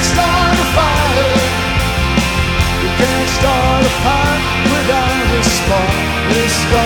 start a fire. You can't start a fire without a spark. This